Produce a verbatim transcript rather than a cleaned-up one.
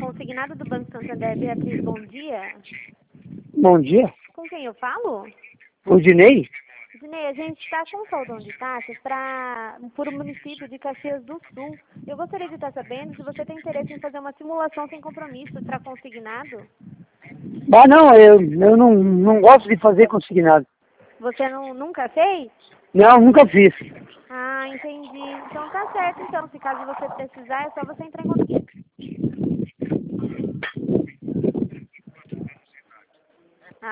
consignado do Banco Santander, Beatriz, bom dia. Bom dia. Com quem eu falo? O Dinei? Dinei, a gente está com saudão de taxas para por um município de Caxias do Sul. Eu gostaria de estar sabendo se você tem interesse em fazer uma simulação sem compromisso para consignado. Ah, não, eu, eu não, não gosto de fazer consignado. Você não, nunca fez? Não, nunca fiz. Ah, entendi. Então tá certo, então. Se caso você precisar, é só você entrar em contato.